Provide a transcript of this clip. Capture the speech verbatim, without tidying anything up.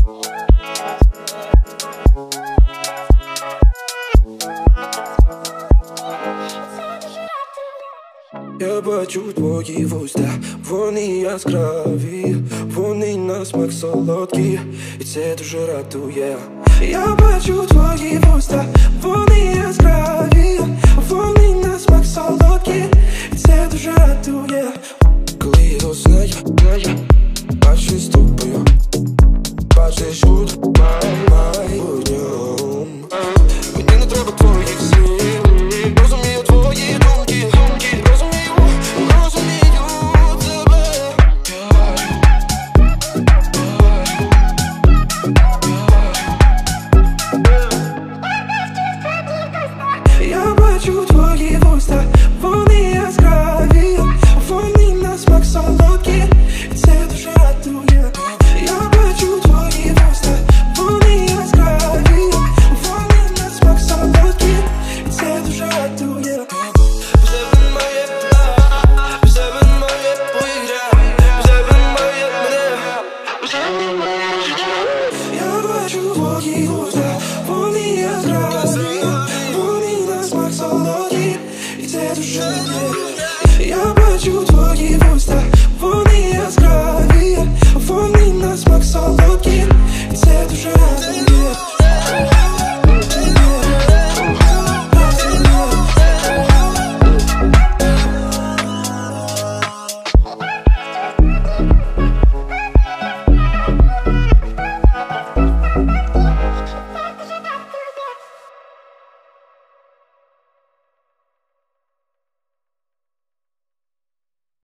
Я бачу твої вуста, вони яскраві, вони на смак солодкі, і це дуже радує. Я бачу твої вуста, вони яскраві, вони на смак солодкі, і це дуже радує. Коли я то знаю, бачу з тобою, бачиш у майбутньому. Мені не треба твоїх слів, розумію твої думки. Я бачу твої вуста, вони яскраві, вони на смак солодкі, і це дуже радує. Я бачу твої вуста, вони яскраві, вони на смак солодкі, і це дуже радує. В тебе моє мене, в тебе моє повітря, в тебе моє мене, в тебе моє життя. Я бачу твої вуста.